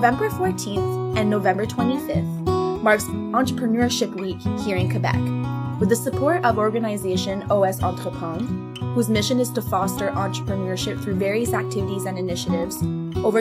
November 14th and November 25th marks Entrepreneurship Week here in Quebec. With the support of organization OS Entreprendre, whose mission is to foster entrepreneurship through various activities and initiatives, over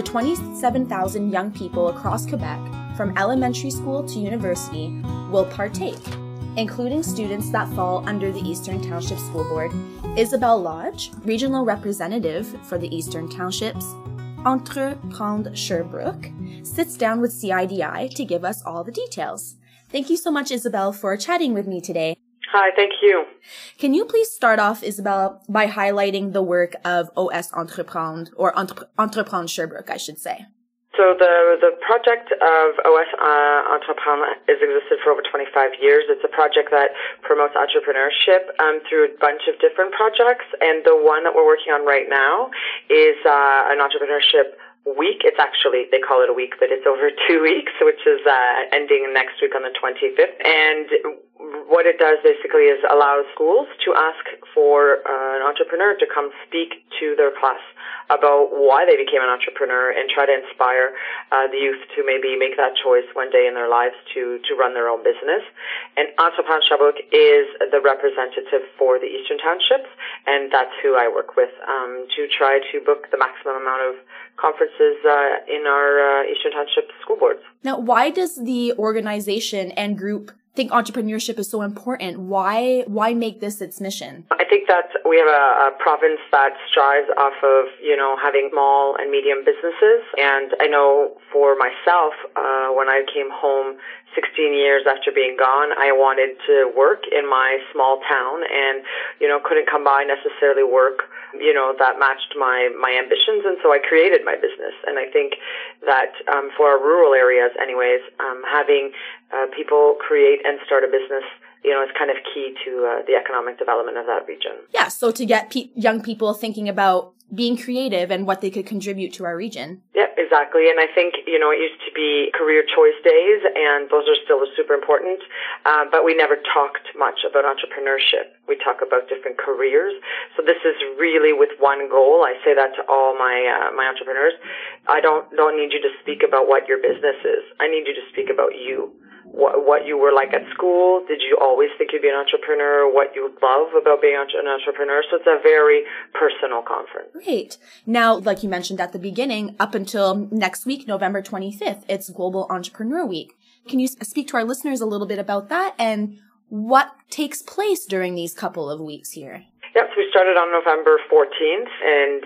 27,000 young people across Quebec, from elementary school to university, will partake, including students that fall under the Eastern Township School Board. Isabelle Lodge, regional representative for the Eastern Townships, Entreprendre Sherbrooke, sits down with CIDI to give us all the details. Thank you so much, Isabelle, for chatting with me today. Hi, thank you. Can you please start off, Isabelle, by highlighting the work of OS Entreprendre, or Entreprendre Sherbrooke, I should say? So the project of OS Entreprendre has existed for over 25 years. It's a project that promotes entrepreneurship through a bunch of different projects, and the one that we're working on right now is an entrepreneurship week. It's actually, they call it a week, but it's over 2 weeks, which is ending next week on the 25th. And what it does basically is allows schools to ask for an entrepreneur to come speak to their class about why they became an entrepreneur and try to inspire the youth to maybe make that choice one day in their lives to run their own business. And Entreprendre Sherbrooke is the representative for the Eastern Townships, and that's who I work with to try to book the maximum amount of conferences in our Eastern Township school boards. Now, why does the organization and group think entrepreneurship is so important? Why make this its mission? I think that we have a province that strives off of, having small and medium businesses. And I know for myself, when I came home 16 years after being gone, I wanted to work in my small town and, couldn't come by necessarily work, that matched my ambitions. And so I created my business. And I think that for our rural areas anyways, having people create and start a business, is kind of key to the economic development of that region. Yeah, so to get young people thinking about being creative and what they could contribute to our region. Yeah, exactly. And I think, it used to be career choice days, and those are still super important, but we never talked much about entrepreneurship. We talk about different careers. So this is really with one goal. I say that to all my entrepreneurs. I don't need you to speak about what your business is. I need you to speak about you. What you were like at school. Did you always think you'd be an entrepreneur? What you love about being an entrepreneur? So it's a very personal conference. Great. Now, like you mentioned at the beginning, up until next week, November 25th, it's Global Entrepreneur Week. Can you speak to our listeners a little bit about that and what takes place during these couple of weeks here? Yep, so we started on November 14th, and,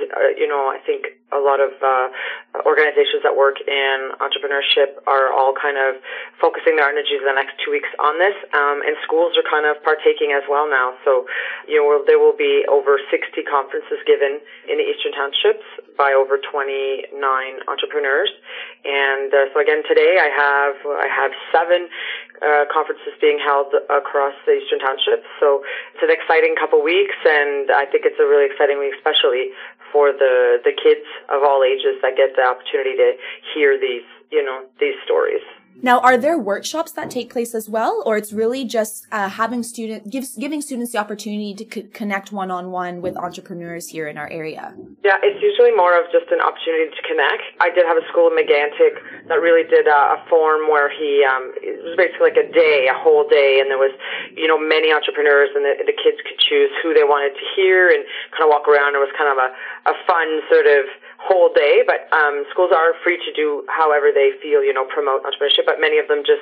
I think a lot of organizations that work in entrepreneurship are all kind of focusing their energies the next 2 weeks on this, and schools are kind of partaking as well now. So, there will be over 60 conferences given in the Eastern Townships by over 29 entrepreneurs. And so again, today I have 7 conferences being held across the Eastern Townships. So it's an exciting couple weeks, and I think it's a really exciting week, especially for the kids of all ages that get the opportunity to hear these stories. Now, are there workshops that take place as well, or it's really just giving students the opportunity to connect one-on-one with entrepreneurs here in our area? Yeah, it's usually more of just an opportunity to connect. I did have a school in Megantic that really did a forum where it was basically like a whole day, and there was, many entrepreneurs, and the kids could choose who they wanted to hear and kind of walk around. It was kind of a fun sort of whole day, but schools are free to do however they feel, promote entrepreneurship, but many of them just,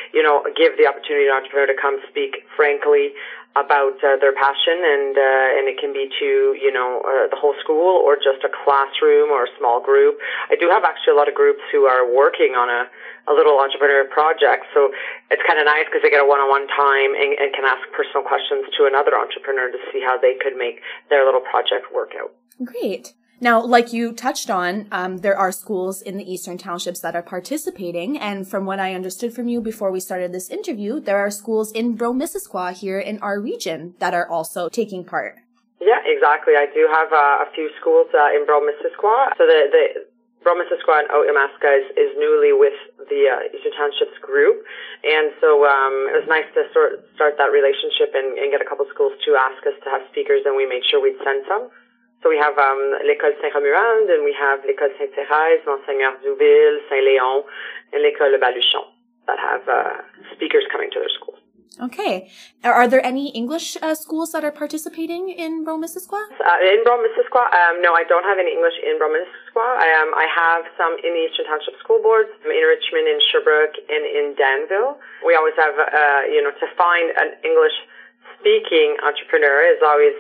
give the opportunity to an entrepreneur to come speak frankly about their passion, and it can be to, the whole school or just a classroom or a small group. I do have actually a lot of groups who are working on a little entrepreneur project, so it's kind of nice because they get a one-on-one time and can ask personal questions to another entrepreneur to see how they could make their little project work out. Great. Now, like you touched on, there are schools in the Eastern Townships that are participating. And from what I understood from you before we started this interview, there are schools in Brome-Missisquoi here in our region that are also taking part. Yeah, exactly. I do have a few schools in Brome-Missisquoi. So the Brome-Missisquoi and Haute-Yamaska is newly with the Eastern Townships group. And so it was nice to start that relationship and get a couple schools to ask us to have speakers, and we made sure we'd send some. So we have l'École Saint-Romuald, and we have l'École Sainte-Thérèse, Monseigneur Douville, Saint-Léon, and l'École Le Baluchon that have speakers coming to their schools. Okay. Are there any English schools that are participating in Brome-Missisquoi? In Brome-Missisquoi, no, I don't have any English in Brome-Missisquoi. I have some in the Eastern Township School Boards, in Richmond, in Sherbrooke, and in Danville. We always have, to find an English-speaking entrepreneur is always,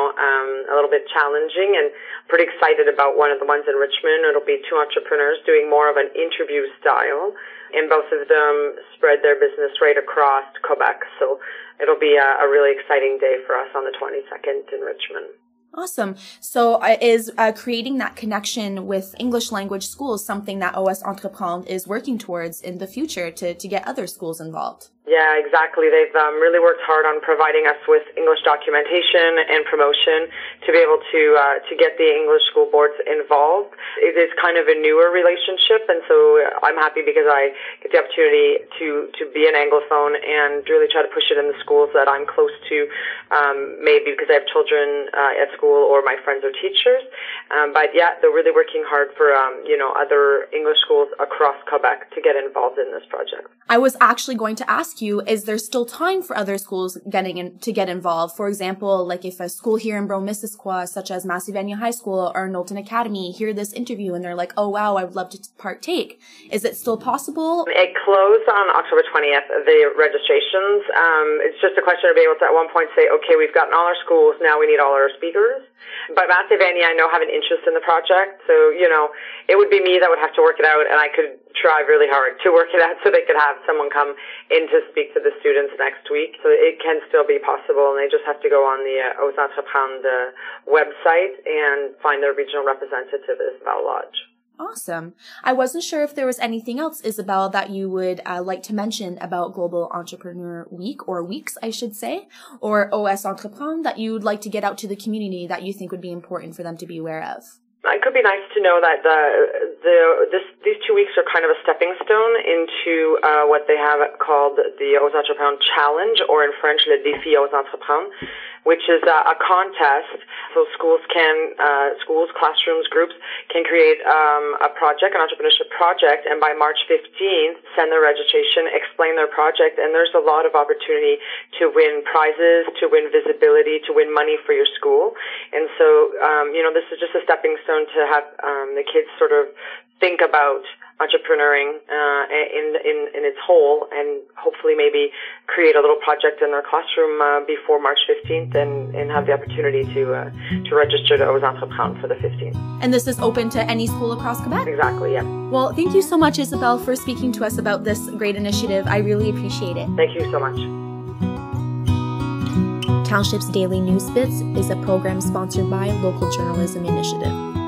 a little bit challenging, and pretty excited about one of the ones in Richmond. It'll be two entrepreneurs doing more of an interview style, and both of them spread their business right across Quebec. So it'll be a really exciting day for us on the 22nd in Richmond. Awesome. So is creating that connection with English language schools something that OS Entreprendre is working towards in the future to get other schools involved? Yeah, exactly. They've really worked hard on providing us with English documentation and promotion to be able to get the English school boards involved. It is kind of a newer relationship, and so I'm happy because I get the opportunity to be an Anglophone and really try to push it in the schools that I'm close to, maybe because I have children at school or my friends are teachers. But yeah, they're really working hard for other English schools across Quebec to get involved in this project. I was actually going to ask you, is there still time for other schools to get involved? For example, like if a school here in Brome-Missisquoi, such as Massivania High School or Knowlton Academy, hear this interview and they're like, oh wow, I would love to partake. Is it still possible? It closed on October 20th, the registrations. It's just a question of being able to at one point say, okay, we've gotten all our schools, now we need all our speakers. But Massivania, I know, have an interest in the project, so, it would be me that would have to work it out, and I could try really hard to work it out so they could have someone come in to speak to the students next week. So it can still be possible, and they just have to go on the OS Entreprendre website and find their regional representative at Isabelle Lodge. Awesome. I wasn't sure if there was anything else, Isabelle, that you would like to mention about Global Entrepreneur Week, or weeks, I should say, or OS Entreprendre, that you would like to get out to the community that you think would be important for them to be aware of. It could be nice to know that these 2 weeks are kind of a stepping stone into what they have called the OS Entreprendre Challenge, or in French, le défi OS Entreprendre, which is a contest. So schools, classrooms, groups can create a project, an entrepreneurship project, and by March 15th, send their registration, explain their project, and there's a lot of opportunity to win prizes, to win visibility, to win money for your school. And so, this is just a stepping stone to have the kids sort of think about entrepreneuring in its whole, and hopefully maybe create a little project in their classroom before March 15th and have the opportunity to register to OS Entreprendre for the 15th. And this is open to any school across Quebec? Exactly, yeah. Well, thank you so much, Isabelle, for speaking to us about this great initiative. I really appreciate it. Thank you so much. Township's Daily News Bits is a program sponsored by Local Journalism Initiative.